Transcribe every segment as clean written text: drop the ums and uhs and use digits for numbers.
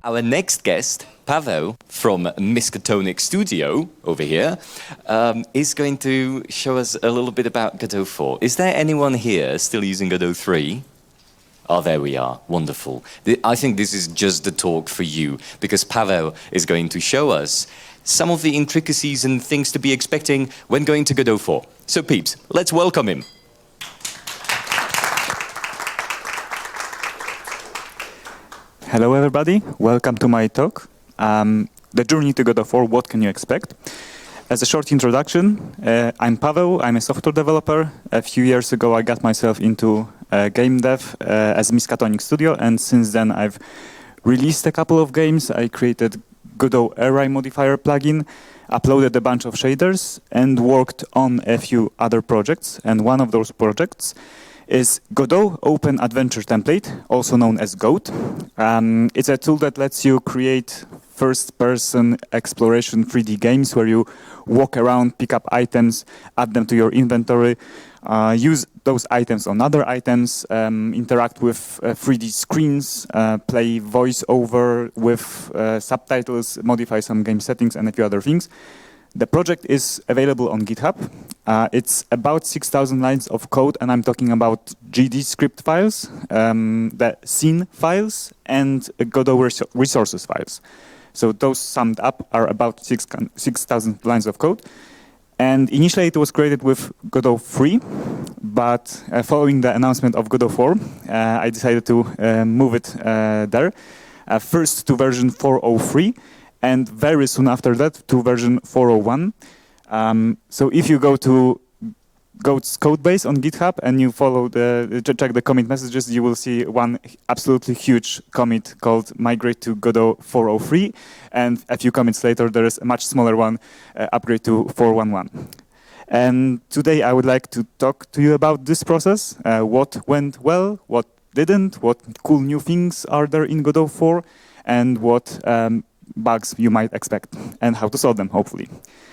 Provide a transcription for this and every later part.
Our next guest, Paweł from Miskatonic Studio over here, is going to show us a little bit about Godot 4. Is there anyone here still using Godot 3? Oh, there we are. Wonderful. I think this is just the talk for you, because Paweł is going to show us some of the intricacies and things to be expecting when going to Godot 4. So peeps, let's welcome him. Hello everybody, welcome to my talk. The journey to Godot 4, what can you expect? As a short introduction, I'm Paweł, I'm a software developer. A few years ago I got myself into game dev as Miskatonic Studio, and since then I've released a couple of games. I created Godot Array Modifier plugin, uploaded a bunch of shaders, and worked on a few other projects. And one of those projects is Godot Open Adventure Template, also known as GOAT. It's a tool that lets you create first-person exploration 3D games where you walk around, pick up items, add them to your inventory, use those items on other items, interact with 3D screens, play voice-over with subtitles, modify some game settings, and a few other things. The project is available on GitHub. It's about 6,000 lines of code, and I'm talking about GD script files, the scene files, and Godot resources files. So those summed up are about 6,000 lines of code. And initially it was created with Godot 3, but following the announcement of Godot 4, I decided to move it there. First to version 4.03, and very soon after that to version 4.01. So if you go to Goat's codebase on GitHub and you follow check the commit messages, you will see one absolutely huge commit called migrate to Godot 4.03, and a few commits later there is a much smaller one, upgrade to 4.11. And today I would like to talk to you about this process, what went well, what didn't, what cool new things are there in Godot 4, and what bugs you might expect, and how to solve them, hopefully.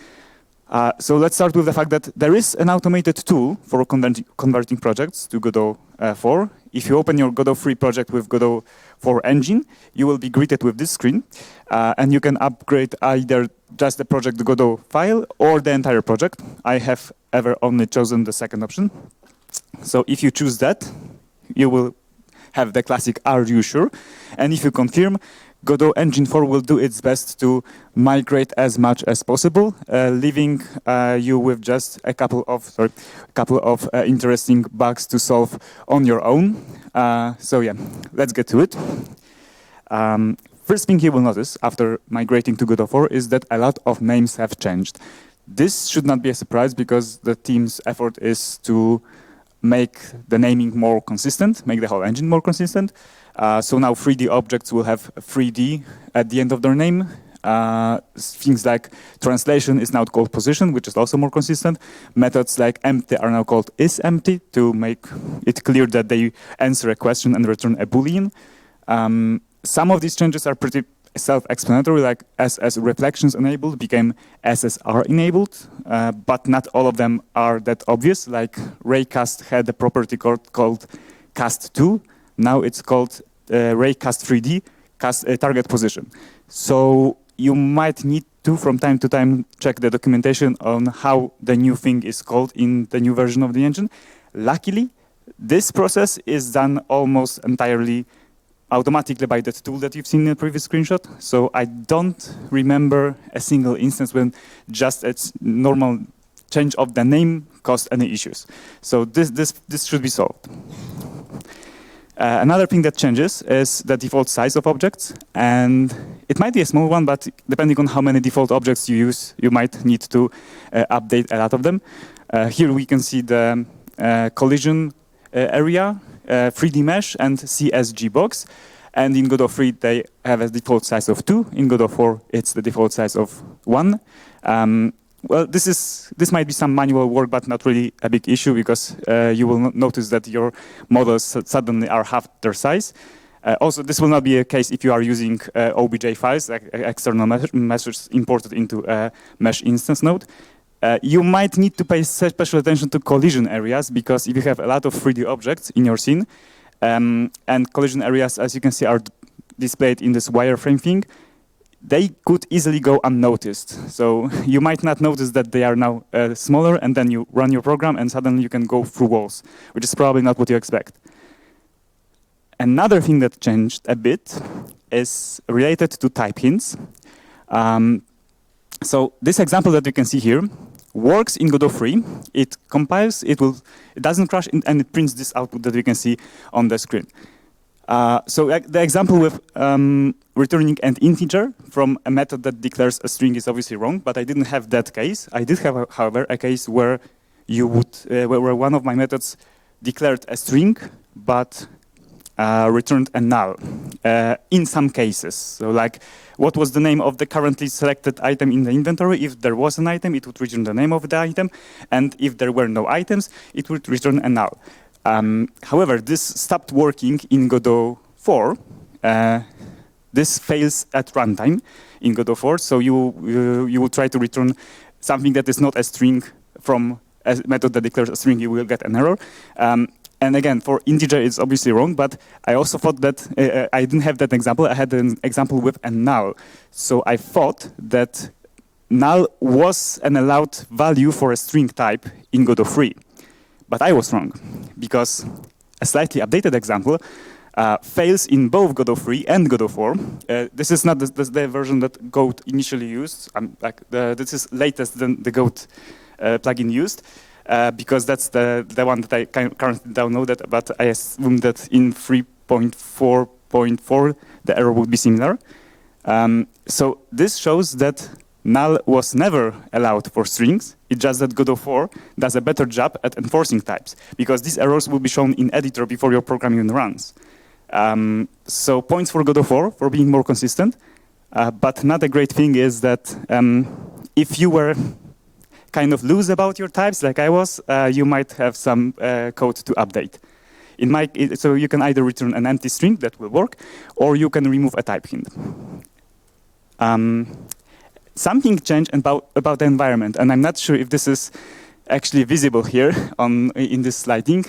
So let's start with the fact that there is an automated tool for converting projects to Godot 4. If you open your Godot 3 project with Godot 4 engine, you will be greeted with this screen, and you can upgrade either just the project Godot file or the entire project. I have ever only chosen the second option. So if you choose that, you will have the classic "Are you sure?" And if you confirm, Godot Engine 4 will do its best to migrate as much as possible, leaving you with just a couple of interesting bugs to solve on your own. So yeah, let's get to it. First thing you will notice after migrating to Godot 4 is that a lot of names have changed. This should not be a surprise because the team's effort is to make the naming more consistent, make the whole engine more consistent. So now 3D objects will have 3D at the end of their name. Things like translation is now called position, which is also more consistent. Methods like empty are now called isEmpty to make it clear that they answer a question and return a Boolean. Some of these changes are pretty self-explanatory, like SS reflections enabled became SSR enabled, but not all of them are that obvious. Like Raycast had a property called cast2. Now it's called Raycast 3D target position. So you might need to, from time to time, check the documentation on how the new thing is called in the new version of the engine. Luckily, this process is done almost entirely automatically by that tool that you've seen in the previous screenshot. So I don't remember a single instance when just a normal change of the name caused any issues. So this should be solved. Another thing that changes is the default size of objects, and it might be a small one, but depending on how many default objects you use, you might need to update a lot of them. Here we can see the collision area, 3D mesh, and CSG box. And in Godot 3, they have a default size of 2. In Godot 4, it's the default size of 1. Well, this might be some manual work, but not really a big issue because you will notice that your models suddenly are half their size. Also, this will not be a case if you are using OBJ files, like external measures imported into a mesh instance node. You might need to pay special attention to collision areas because if you have a lot of 3D objects in your scene, and collision areas, as you can see, are displayed in this wireframe thing, they could easily go unnoticed. So you might not notice that they are now smaller, and then you run your program and suddenly you can go through walls, which is probably not what you expect. Another thing that changed a bit is related to type hints. So this example that you can see here works in Godot 3. It compiles, it doesn't crash, and it prints this output that you can see on the screen. So the example with returning an integer from a method that declares a string is obviously wrong, but I didn't have that case. I did have, however, a case where where one of my methods declared a string, but returned a null in some cases. So like, what was the name of the currently selected item in the inventory? If there was an item, it would return the name of the item. And if there were no items, it would return a null. However, this stopped working in Godot 4. This fails at runtime in Godot 4. So you will try to return something that is not a string from a method that declares a string, you will get an error. And again, for integer, it's obviously wrong, but I also thought that I didn't have that example. I had an example with a null. So I thought that null was an allowed value for a string type in Godot 3. But I was wrong, because a slightly updated example fails in both Godot 3 and Godot 4. This is not the version that Goat initially used. This is latest than the Goat plugin used. Because that's the one that I currently downloaded, but I assume that in 3.4.4 the error would be similar. So this shows that null was never allowed for strings. It's just that Godot 4 does a better job at enforcing types, because these errors will be shown in editor before your program even runs. So points for Godot 4 for being more consistent, but not a great thing is that if you were kind of loose about your types, like I was, you might have some code to update. So you can either return an empty string that will work, or you can remove a type hint. Something changed about the environment, and I'm not sure if this is actually visible here in this sliding.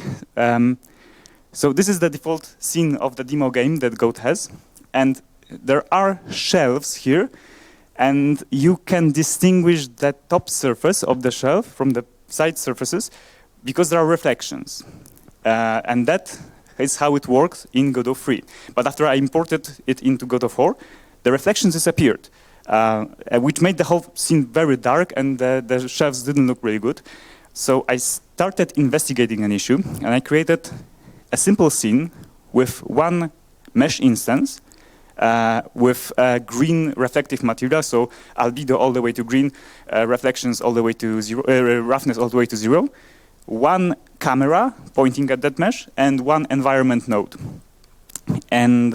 So this is the default scene of the demo game that Goat has, and there are shelves here. And you can distinguish the top surface of the shelf from the side surfaces because there are reflections. And that is how it works in Godot 3. But after I imported it into Godot 4, the reflections disappeared, which made the whole scene very dark, and the shelves didn't look really good. So I started investigating an issue, and I created a simple scene with one mesh instance with green reflective material, so albedo all the way to green, reflections all the way to zero, roughness all the way to 0, one camera pointing at that mesh, and one environment node. And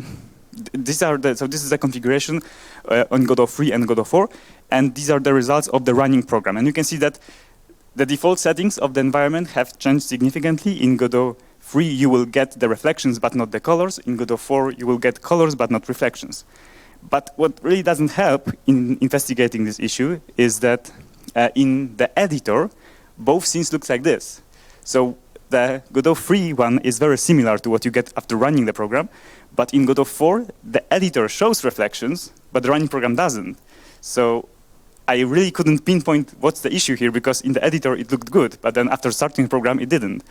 so this is the configuration on Godot 3 and Godot 4, and these are the results of the running program. And you can see that the default settings of the environment have changed significantly. In Godot 3, you will get the reflections, but not the colors. In Godot 4, you will get colors, but not reflections. But what really doesn't help in investigating this issue is that in the editor, both scenes look like this. So the Godot 3 one is very similar to what you get after running the program. But in Godot 4, the editor shows reflections, but the running program doesn't. So I really couldn't pinpoint what's the issue here, because in the editor it looked good, but then after starting the program it didn't.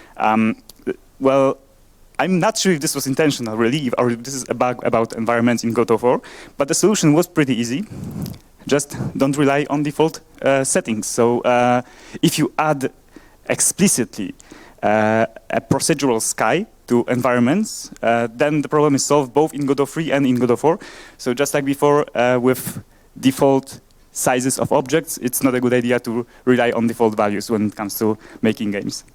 Well, I'm not sure if this was intentional, really, or if this is a bug about environments in Godot 4, but the solution was pretty easy. Just don't rely on default settings. So if you add explicitly a procedural sky to environments, then the problem is solved both in Godot 3 and in Godot 4. So just like before, with default sizes of objects, it's not a good idea to rely on default values when it comes to making games.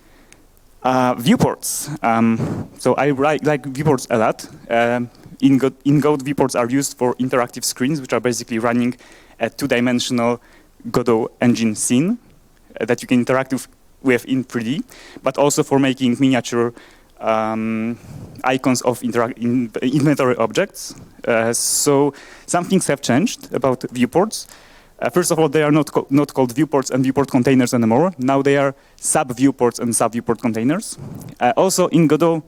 Viewports. So I like viewports a lot. In Goat, viewports are used for interactive screens, which are basically running a two-dimensional Godot engine scene that you can interact with in 3D, but also for making miniature icons of inventory objects. So some things have changed about viewports. First of all, they are not called viewports and viewport containers anymore. Now they are sub-viewports and sub-viewport containers. Also in Godot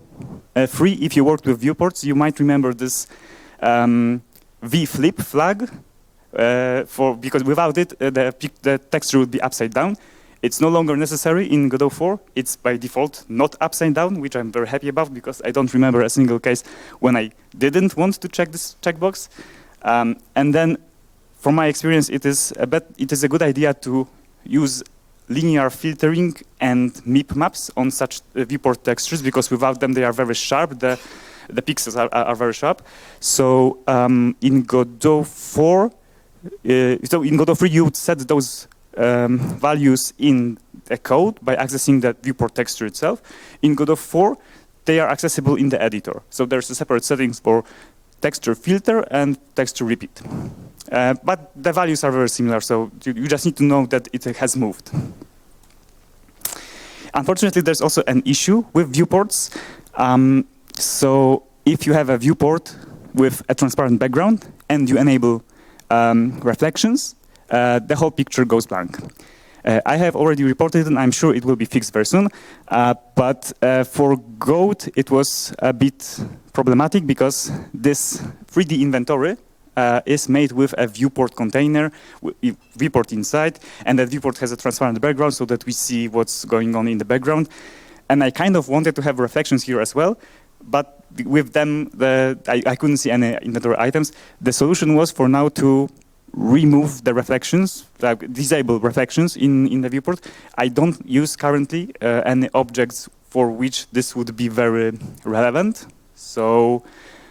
3, if you worked with viewports, you might remember this v-flip flag, because without it, the texture would be upside down. It's no longer necessary in Godot 4. It's by default not upside down, which I'm very happy about because I don't remember a single case when I didn't want to check this checkbox. And then, from my experience, it is a good idea to use linear filtering and MIP maps on such viewport textures because without them they are very sharp. The pixels are very sharp. So in Godot 4, so in Godot 3 you would set those values in a code by accessing the viewport texture itself. In Godot 4, they are accessible in the editor. So there's a separate settings for texture filter and texture repeat. But the values are very similar, so you just need to know that it has moved. Unfortunately, there's also an issue with viewports. So if you have a viewport with a transparent background and you enable reflections, the whole picture goes blank. I have already reported and I'm sure it will be fixed very soon. But for Goat, it was a bit problematic because this 3D inventory is made with a viewport container, viewport inside, and that viewport has a transparent background so that we see what's going on in the background. And I kind of wanted to have reflections here as well, but with them, I couldn't see any inventory items. The solution was for now to remove the reflections, like disable reflections in the viewport. I don't use currently any objects for which this would be very relevant. So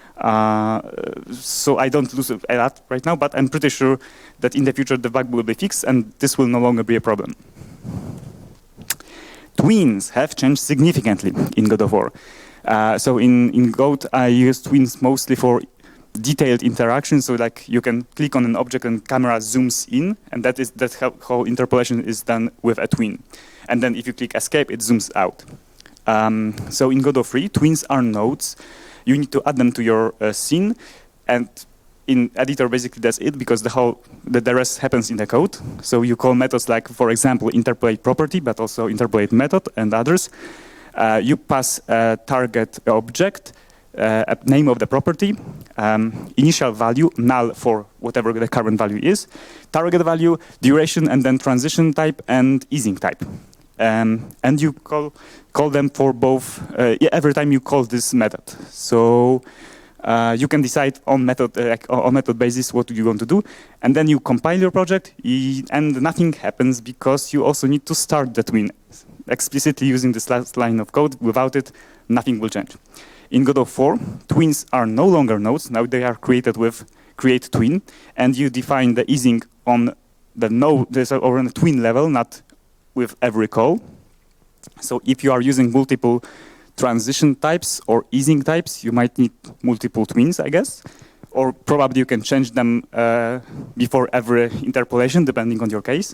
I don't lose a lot right now, but I'm pretty sure that in the future the bug will be fixed and this will no longer be a problem. Twins have changed significantly in Godot 4. So in Goat, I use twins mostly for detailed interaction. So like you can click on an object and camera zooms in, and that's how interpolation is done with a twin. And then if you click escape, it zooms out. So in Godot 3, twins are nodes. You need to add them to your scene, and in editor basically that's it because the rest happens in the code. So you call methods like, for example, interpolate property, but also interpolate method and others. You pass a target object, a name of the property, initial value, null for whatever the current value is, target value, duration, and then transition type and easing type. And you call them for both every time you call this method. So you can decide on method basis what you want to do, and then you compile your project, and nothing happens because you also need to start the twin explicitly using this last line of code. Without it, nothing will change. In Godot 4, twins are no longer nodes. Now they are created with create twin, and you define the easing on the node or on the twin level, not with every call. So if you are using multiple transition types or easing types, you might need multiple twins, I guess. Or probably you can change them before every interpolation, depending on your case.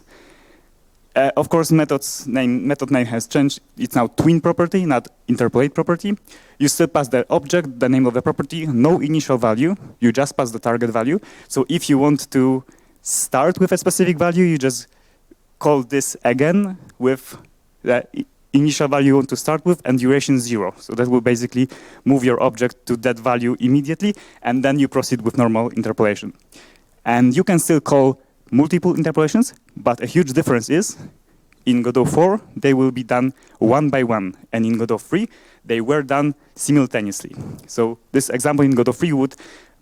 Of course, method name has changed. It's now twin property, not interpolate property. You still pass the object, the name of the property, no initial value. You just pass the target value. So if you want to start with a specific value, you just call this again with the initial value you want to start with and duration 0. So that will basically move your object to that value immediately, and then you proceed with normal interpolation. And you can still call multiple interpolations, but a huge difference is in Godot 4, they will be done one by one, and in Godot 3, they were done simultaneously. So this example in Godot 3 would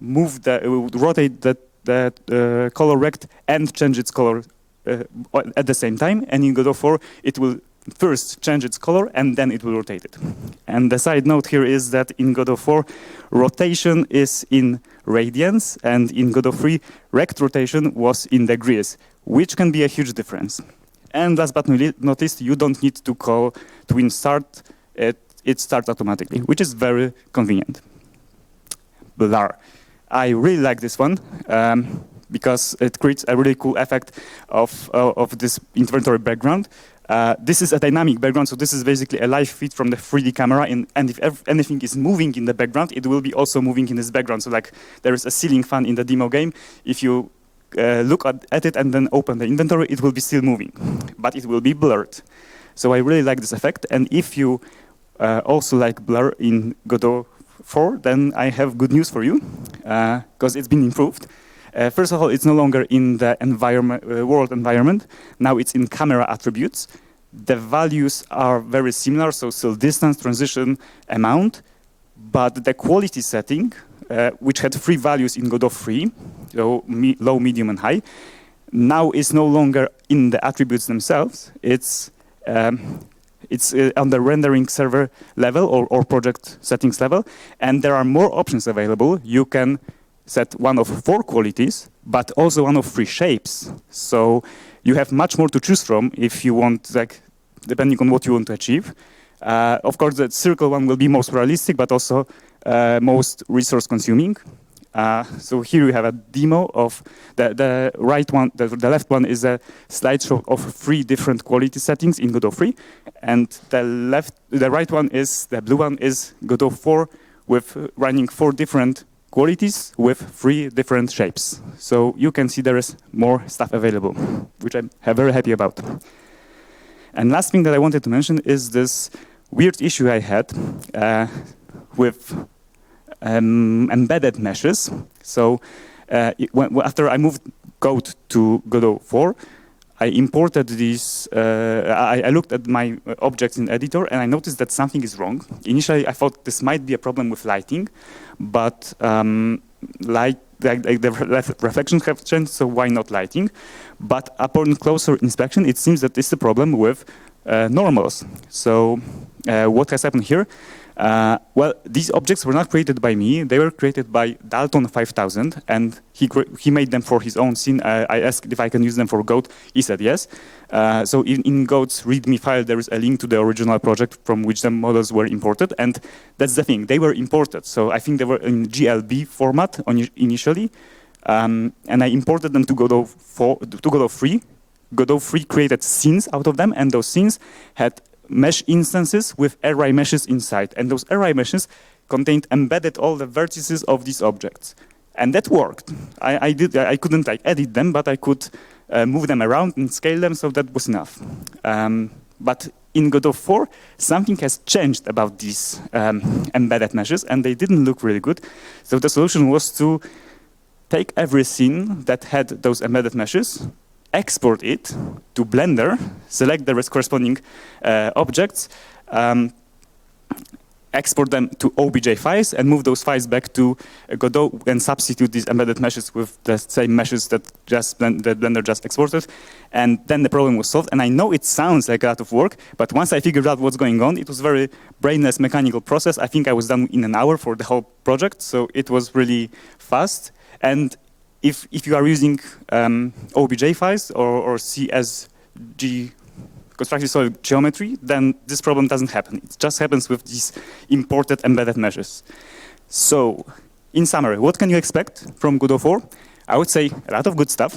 rotate the color rect and change its color at the same time, and in Godot 4, it will first change its color and then it will rotate it. And the side note here is that in Godot 4, rotation is in radians, and in Godot 3, rect rotation was in degrees, which can be a huge difference. And last but not least, you don't need to call twin start, it starts automatically, which is very convenient. Blur. I really like this one because it creates a really cool effect of this inventory background. This is a dynamic background, so this is basically a live feed from the 3D camera, and if anything is moving in the background, it will be also moving in this background. So like there is a ceiling fan in the demo game. If you look at it and then open the inventory, it will be still moving, but it will be blurred. So I really like this effect, and if you also like Blur in Godot 4, then I have good news for you, because it's been improved. First of all, it's no longer in the world environment. Now it's in camera attributes. The values are very similar, so still distance, transition, amount, but the quality setting, which had 3 values in Godot 3, so low, medium, and high, now is no longer in the attributes themselves. It's on the rendering server level or project settings level, and there are more options available. You can set one of 4 qualities, but also one of 3 shapes. So you have much more to choose from if you want, like, depending on what you want to achieve. Of course, the circle one will be most realistic, but also most resource consuming. So here you have a demo of the right one. The left one is a slideshow of 3 different quality settings in Godot 3, and the right one is the blue one is Godot 4 with running 4 different qualities with 3 different shapes. So you can see there is more stuff available, which I'm very happy about. And last thing that I wanted to mention is this weird issue I had with embedded meshes. So after I moved code to Godot 4, I imported these, I looked at my objects in editor and I noticed that something is wrong. Initially, I thought this might be a problem with lighting, but the reflections have changed, so why not lighting? But upon closer inspection, it seems that this is a problem with normals. So what has happened here? Well, these objects were not created by me. They were created by Dalton 5000, and he made them for his own scene. I asked if I can use them for Goat. He said yes. So in Goat's README file, there is a link to the original project from which the models were imported, and that's the thing. They were imported. So I think they were in GLB format initially, and I imported them to Godot 3. Godot 3 created scenes out of them, and those scenes had mesh instances with array meshes inside, and those array meshes contained embedded all the vertices of these objects, and that worked. I couldn't like edit them, but I could move them around and scale them, so that was enough. But in Godot 4, something has changed about these embedded meshes, and they didn't look really good. So the solution was to take every scene that had those embedded meshes, export it to Blender, select the corresponding objects, export them to OBJ files, and move those files back to Godot and substitute these embedded meshes with the same meshes that Blender just exported. And then the problem was solved. And I know it sounds like a lot of work, but once I figured out what's going on, it was a very brainless mechanical process. I think I was done in an hour for the whole project, so it was really fast. And if you are using OBJ files or CSG, constructed solid geometry, then this problem doesn't happen. It just happens with these imported embedded meshes. So, in summary, what can you expect from Godot 4? I would say a lot of good stuff.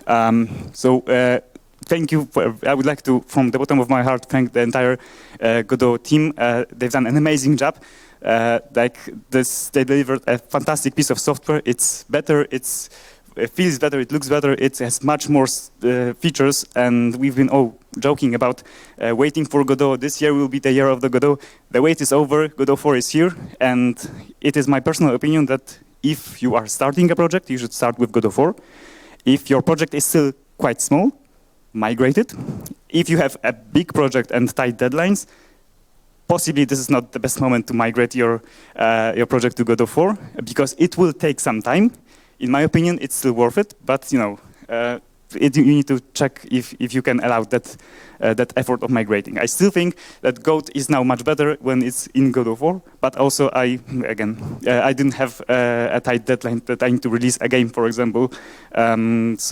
Thank you. I would like to, from the bottom of my heart, thank the entire Godot team. They've done an amazing job. They delivered a fantastic piece of software. It's better. It feels better, it looks better, it has much more features, and we've been all joking about waiting for Godot. This year will be the year of the Godot. The wait is over, Godot 4 is here, and it is my personal opinion that if you are starting a project, you should start with Godot 4. If your project is still quite small, migrate it. If you have a big project and tight deadlines, possibly this is not the best moment to migrate your project to Godot 4, because it will take some time. In my opinion, it's still worth it, but you need to check if you can allow that effort of migrating. I still think that Goat is now much better when it's in Godot 4, but also I didn't have a tight deadline that I need to release a game, for example. But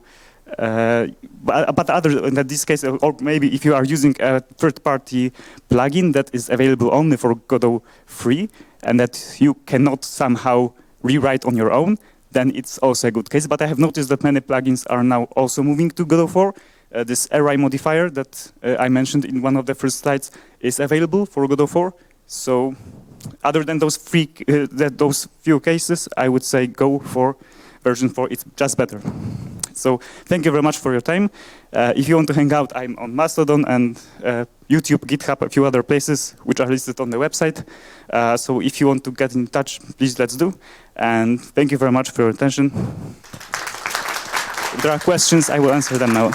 other in this case, or maybe if you are using a third-party plugin that is available only for Godot 3 and that you cannot somehow rewrite on your own, then it's also a good case. But I have noticed that many plugins are now also moving to Godot 4. This array modifier that I mentioned in one of the first slides is available for Godot 4. So other than those few cases, I would say go for version 4. It's just better. So thank you very much for your time. If you want to hang out, I'm on Mastodon and YouTube, GitHub, a few other places which are listed on the website. So if you want to get in touch, please let's do. And thank you very much for your attention. If there are questions, I will answer them now.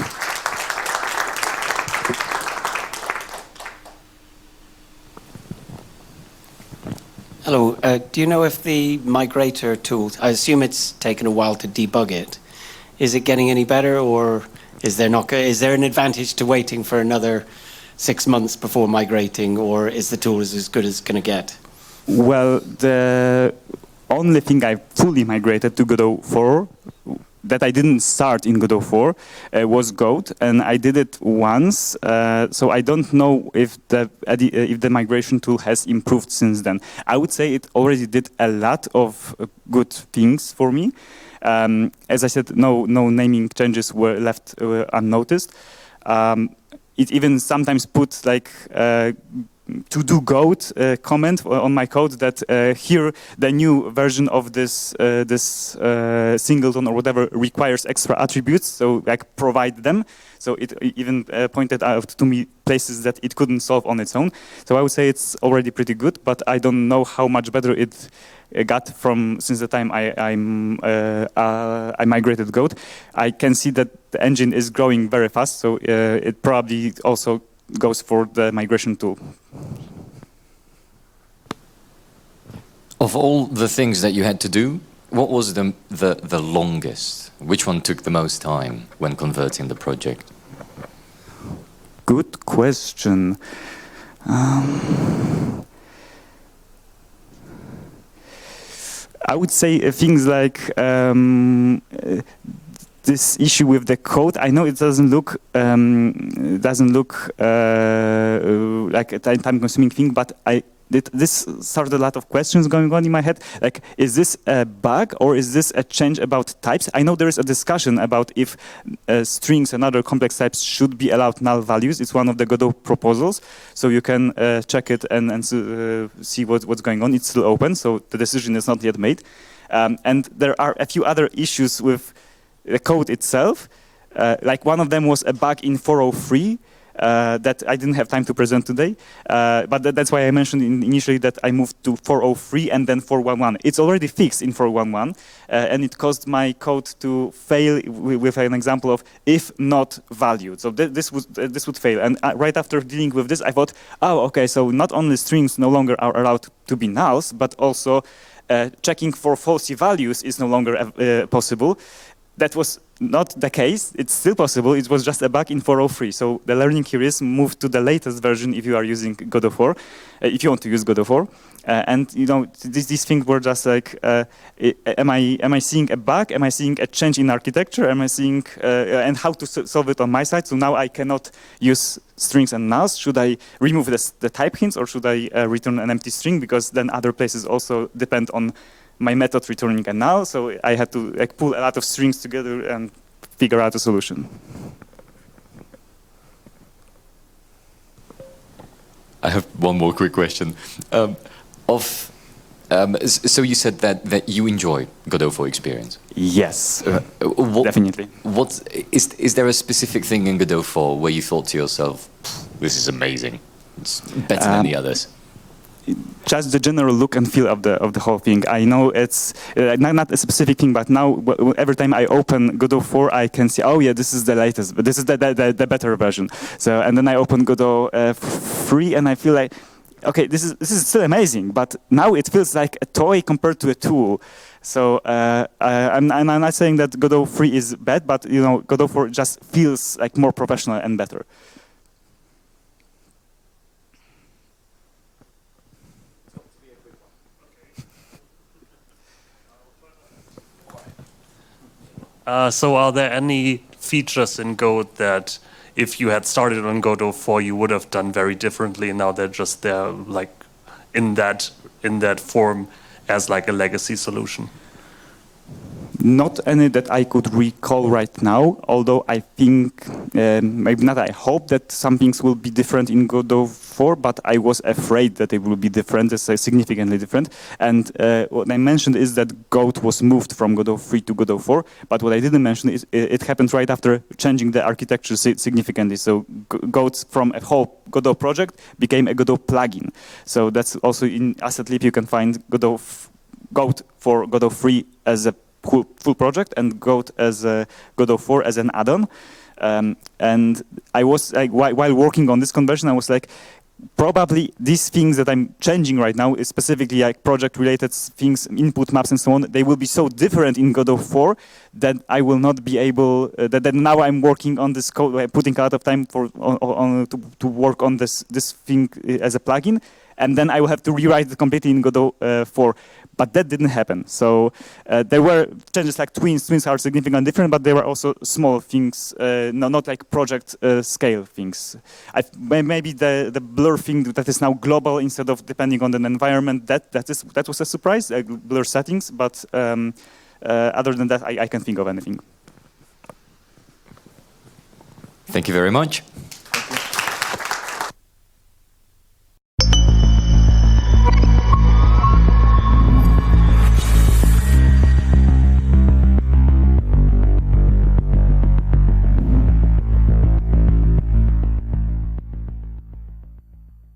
Hello. Do you know if the migrator tool, I assume it's taken a while to debug it, is it getting any better, or is there an advantage to waiting for another 6 months before migrating, or is the tool as good as it's going to get? Well, the only thing I fully migrated to Godot 4 that I didn't start in Godot 4 was Goat, and I did it once. So I don't know if the migration tool has improved since then. I would say it already did a lot of good things for me. As I said, no naming changes were left unnoticed. It even sometimes put like to do Goat comment on my code that here the new version of this singleton or whatever requires extra attributes, so like provide them. So it even pointed out to me places that it couldn't solve on its own. So I would say it's already pretty good, but I don't know how much better it got from since the time I migrated Goat. I can see that the engine is growing very fast, so it probably also goes for the migration tool. Of all the things that you had to do, what was the longest? Which one took the most time when converting the project? Good question. I would say things like this issue with the code. I know it doesn't look like a time-consuming thing, but this started a lot of questions going on in my head. Like, is this a bug or is this a change about types? I know there is a discussion about if strings and other complex types should be allowed null values. It's one of the Godot proposals, so you can check it and see what's going on. It's still open, so the decision is not yet made. And there are a few other issues with the code itself. Like one of them was a bug in 403 that I didn't have time to present today. But that's why I mentioned initially that I moved to 403 and then 411. It's already fixed in 411, and it caused my code to fail with an example of if not valued. So this would fail. And right after dealing with this, I thought, oh, okay, so not only strings no longer are allowed to be nulls, but also checking for falsy values is no longer possible. That was not the case. It's still possible. It was just a bug in 403. So the learning here is move to the latest version if you are using Godot 4, if you want to use Godot 4. And you know, these things were just like, am I seeing a bug? Am I seeing a change in architecture? Am I seeing and how to solve it on my side? So now I cannot use strings and nulls. Should I remove the type hints or should I return an empty string? Because then other places also depend on my method returning a null, so I had to like pull a lot of strings together and figure out a solution. I have one more quick question. So you said that you enjoy Godot 4 experience. Yes, definitely. What is there a specific thing in Godot 4 where you thought to yourself, "This is amazing. It's better than the others"? Just the general look and feel of the whole thing. I know it's not a specific thing, but now every time I open Godot 4, I can see, oh yeah, this is the latest, but this is the better version. So and then I open Godot 3, and I feel like, okay, this is still amazing, but now it feels like a toy compared to a tool. So I'm not saying that Godot 3 is bad, but you know, Godot 4 just feels like more professional and better. So are there any features in Go that if you had started on Godot 4 you would have done very differently, and now they're just there like in that form as like a legacy solution? Not any that I could recall right now, although I think, maybe not I hope that some things will be different in Godot 4, but I was afraid that it will be different, significantly different. And what I mentioned is that Goat was moved from Godot 3 to Godot 4, but what I didn't mention is it happened right after changing the architecture significantly. So Goat from a whole Godot project became a Godot plugin. So that's also in AssetLib you can find Goat for Godot 3 as a full project and Goat as Godot 4 as an add-on. And I was like, while working on this conversion, I was like, probably these things that I'm changing right now, is specifically like project-related things, input maps and so on, they will be so different in Godot 4 that I will not be able. That now I'm working on this code, putting a lot of time to work on this thing as a plugin, and then I will have to rewrite it completely in Godot 4. But that didn't happen. So there were changes like twins. Twins are significantly different, but there were also small things, not like project scale things. Maybe the blur thing that is now global instead of depending on the environment, that was a surprise, blur settings. But other than that, I can't think of anything. Thank you very much.